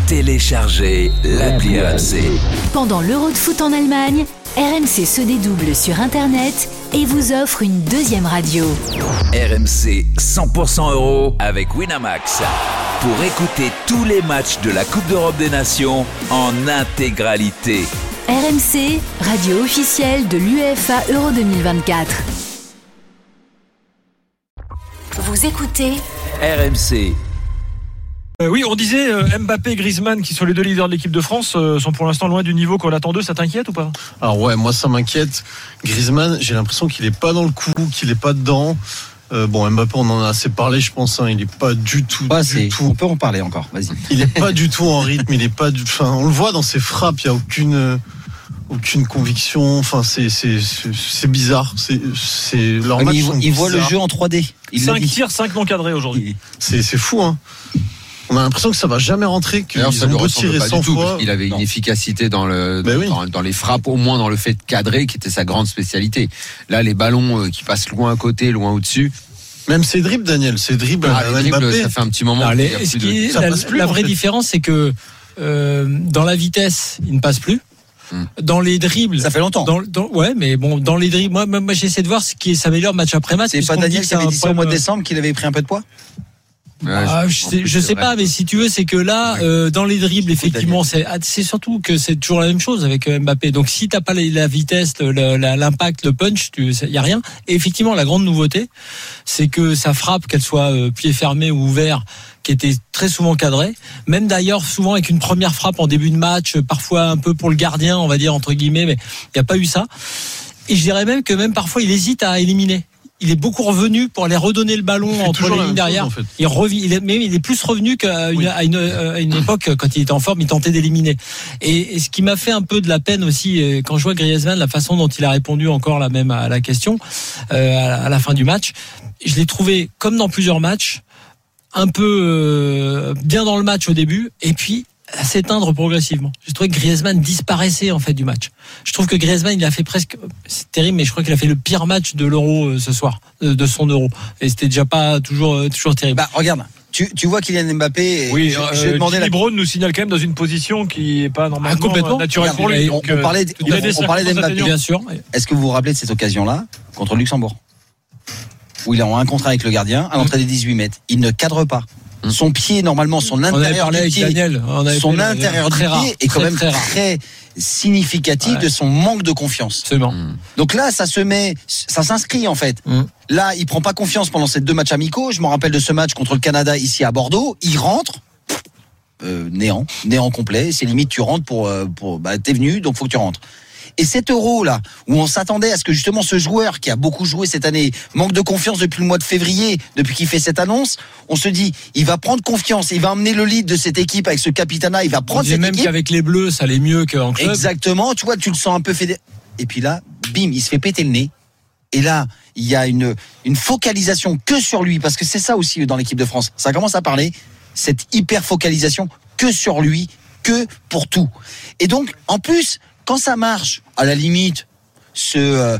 Téléchargez l'appli RMC. Pendant l'Euro de foot en Allemagne, RMC se dédouble sur Internet et vous offre une deuxième radio. RMC 100% euro avec Winamax. Pour écouter tous les matchs de la Coupe d'Europe des Nations en intégralité. RMC, radio officielle de l'UEFA Euro 2024. Vous écoutez RMC. Oui, on disait Mbappé et Griezmann, qui sont les deux leaders de l'équipe de France, sont pour l'instant loin du niveau qu'on attend d'eux. Ça t'inquiète ou pas ? Alors ouais, moi ça m'inquiète. Griezmann, j'ai l'impression qu'il est pas dans le coup, qu'il est pas dedans. Mbappé, on en a assez parlé, je pense. Il est pas du tout. On peut en parler encore. Vas-y. Il est pas du tout en rythme. Il est pas. On le voit dans ses frappes. Il y a aucune conviction. Enfin, c'est bizarre. C'est leur match. Il voit le jeu en 3D. 5 tirs, 5 non cadrés aujourd'hui. C'est fou, hein. On a l'impression que ça va jamais rentrer, qu'ils ont beau tirer 100 fois. Il avait une efficacité dans les frappes, au moins dans le fait de cadrer, qui était sa grande spécialité. Là, les ballons qui passent loin à côté, loin au-dessus. Même ses dribbles, Daniel, ses dribbles, Mbappé. Ça fait un petit moment. La vraie différence, c'est que dans la vitesse, il ne passe plus. Dans les dribbles, ça fait longtemps. Dans les dribbles, moi j'essaie de voir ce qui s'améliore match après match. C'est pas Daniel qui avait dit ça au mois de décembre qu'il avait pris un peu de poids. Je sais pas, mais si tu veux, c'est que là, dans les dribbles, effectivement, c'est surtout que c'est toujours la même chose avec Mbappé. Donc, si t'as pas la vitesse, l'impact, le punch, y a rien. Et effectivement, la grande nouveauté, c'est que sa frappe, qu'elle soit pied fermé ou ouvert, qui était très souvent cadrée, même d'ailleurs souvent avec une première frappe en début de match, parfois un peu pour le gardien, on va dire entre guillemets, mais il y a pas eu ça. Et je dirais même que parfois il hésite à éliminer. Il est beaucoup revenu pour aller redonner le ballon entre les lignes derrière. Chose, en fait. Il est plus revenu qu'à une époque, quand il était en forme, il tentait d'éliminer. Et ce qui m'a fait un peu de la peine aussi, quand je vois Griezmann, la façon dont il a répondu encore là même à la question, à la fin du match, je l'ai trouvé, comme dans plusieurs matchs, un peu bien dans le match au début, et puis à s'éteindre progressivement. J'ai trouvé que Griezmann disparaissait en fait du match. Je trouve que Griezmann, il a fait presque, c'est terrible, mais je crois qu'il a fait le pire match de l'Euro ce soir, de son Euro. Et c'était déjà pas toujours terrible. Regarde, tu vois Kylian Mbappé. Oui, Jimmy Brown nous signale quand même dans une position qui est pas normalement complètement naturelle pour lui. On parlait d'Mbappé, bien sûr. Est-ce que vous vous rappelez de cette occasion-là contre le Luxembourg, où il est en un contre avec le gardien à l'entrée des 18 mètres. Il ne cadre pas. Son pied, normalement, son intérieur du pied, est quand même très significatif de son manque de confiance. Absolument. Donc là, ça s'inscrit en fait. Là, il prend pas confiance pendant ces 2 matchs amicaux. Je me rappelle de ce match contre le Canada ici à Bordeaux. Il rentre, néant complet. C'est limite tu rentres pour t'es venu, donc faut que tu rentres. Et cet Euro là, où on s'attendait à ce que justement ce joueur qui a beaucoup joué cette année manque de confiance depuis le mois de février, depuis qu'il fait cette annonce, on se dit il va prendre confiance, il va emmener le lead de cette équipe avec ce capitanat, il va prendre cette même équipe. Qu'avec les Bleus, ça allait mieux qu'en club. Exactement, tu vois, tu le sens un peu fédéré. Et puis là, bim, il se fait péter le nez. Et là, il y a une focalisation que sur lui, parce que c'est ça aussi dans l'équipe de France. Ça commence à parler, cette hyper focalisation que sur lui, que pour tout. Et donc, en plus, quand ça marche, à la limite, ce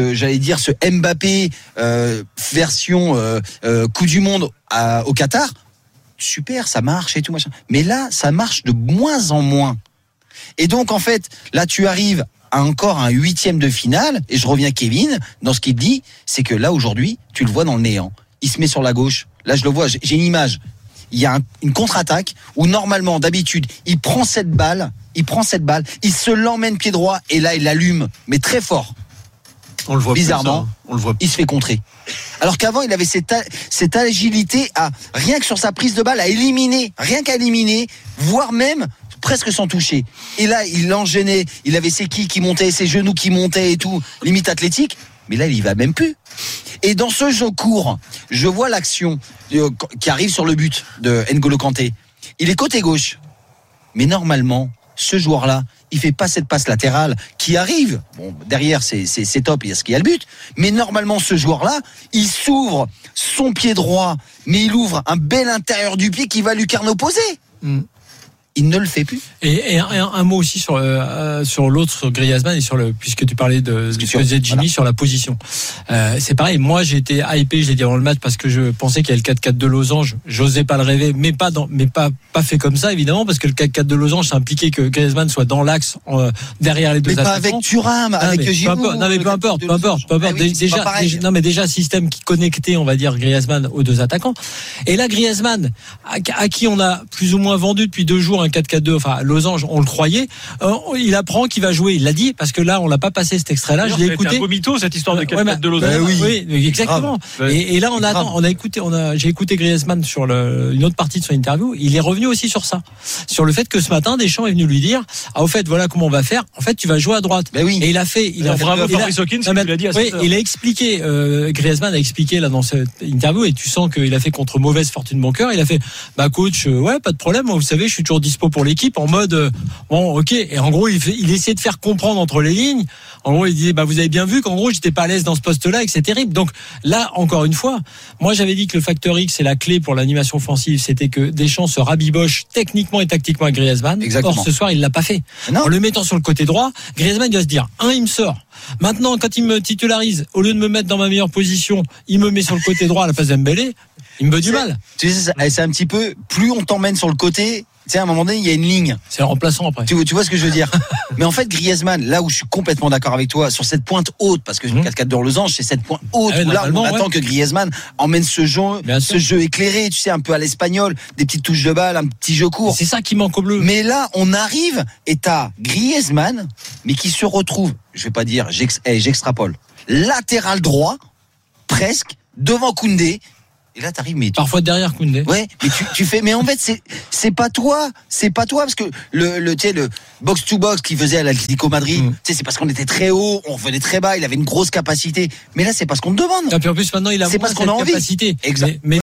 Mbappé version Coupe du Monde au Qatar, super, ça marche et tout machin. Mais là, ça marche de moins en moins. Et donc, en fait, là, tu arrives à encore un 8e de finale. Et je reviens Kevin dans ce qu'il dit, c'est que là aujourd'hui, tu le vois dans le néant. Il se met sur la gauche. Là, je le vois. J'ai une image. Il y a une contre-attaque où normalement, d'habitude, il prend cette balle, il se l'emmène pied droit et là, il l'allume, mais très fort. On le voit bizarrement, on le voit. Il se fait contrer. Alors qu'avant, il avait cette agilité à, rien que sur sa prise de balle, à éliminer, voire même presque sans toucher. Et là, il enchaînait, il avait ses quilles qui montaient, ses genoux qui montaient et tout, limite athlétique. Mais là, il y va même plus. Et dans ce jeu court, je vois l'action qui arrive sur le but de N'Golo Kanté. Il est côté gauche. Mais normalement, ce joueur-là, il fait pas cette passe latérale qui arrive. Bon, derrière, c'est top, il y a ce qu'il y a le but. Mais normalement, ce joueur-là, il s'ouvre son pied droit, mais il ouvre un bel intérieur du pied qui va lucarne opposée. il ne le fait plus. Et un mot aussi sur l'autre, sur Griezmann et puisque tu parlais de ce que disait Jimmy sur la position. C'est pareil, moi j'ai été hypé, je l'ai dit avant le match, parce que je pensais qu'il y avait le 4-4 de Losange. J'osais pas le rêver, mais pas fait comme ça évidemment, parce que le 4-4 de Losange, ça impliquait que Griezmann soit dans l'axe, derrière les deux attaquants. Mais pas avec Thuram, avec Giroud. Non mais peu importe. Déjà système qui connectait, on va dire, Griezmann aux deux attaquants. Et là Griezmann, à qui on a plus ou moins vendu depuis 2 jours un 4-4-2, enfin Losange, on le croyait, il apprend qu'il va jouer, il l'a dit, parce que là on l'a pas passé cet extrait-là, je l'ai écouté. C'est un beau mytho cette histoire de 4-4 de Losange. Oui, exactement. Et là j'ai écouté Griezmann sur une autre partie de son interview, il est revenu aussi sur ça, sur le fait que ce matin Deschamps est venu lui dire au fait voilà comment on va faire, en fait tu vas jouer à droite. Et il a fait bravo Fabrice Hawkins, il a expliqué, Griezmann a expliqué là dans cette interview, et tu sens qu'il a fait contre mauvaise fortune bon cœur, il a fait coach, ouais pas de problème, moi, vous savez je suis toujours dispo pour l'équipe, en mode bon ok, et en gros il essayait de faire comprendre entre les lignes, en gros il disait vous avez bien vu qu'en gros j'étais pas à l'aise dans ce poste là et que c'est terrible. Donc là encore une fois, moi j'avais dit que le facteur X c'est la clé pour l'animation offensive, c'était que Deschamps se rabiboche techniquement et tactiquement à Griezmann. Exactement. Or ce soir il l'a pas fait. Non. En le mettant sur le côté droit, Griezmann doit se dire il me sort. Maintenant quand il me titularise, au lieu de me mettre dans ma meilleure position, il me met sur le côté droit à la place d'Embélé, il me veut du mal. Tu sais, c'est un petit peu, plus on t'emmène sur le côté, tu sais, à un moment donné, il y a une ligne. C'est le remplaçant après. Tu vois ce que je veux dire? Mais en fait, Griezmann, là où je suis complètement d'accord avec toi, sur cette pointe haute, parce que le 4-4 de Losange, c'est cette pointe haute où là, on attend que Griezmann emmène ce jeu éclairé, tu sais, un peu à l'espagnol, des petites touches de balle, un petit jeu court. C'est ça qui manque au bleu. Mais là, on arrive et t'as Griezmann, mais qui se retrouve, je vais pas dire, j'extrapole, latéral droit, presque, devant Koundé. Et là, t'arrives, mais parfois derrière Koundé. Ouais, mais tu fais, mais en fait, c'est pas toi, parce que le box to box qu'il faisait à l'Atlético Madrid, tu sais, c'est parce qu'on était très haut, on revenait très bas, il avait une grosse capacité. Mais là, c'est parce qu'on te demande. Et puis en plus, maintenant, il a c'est parce qu'on a envie. Capacité. Exact. Mais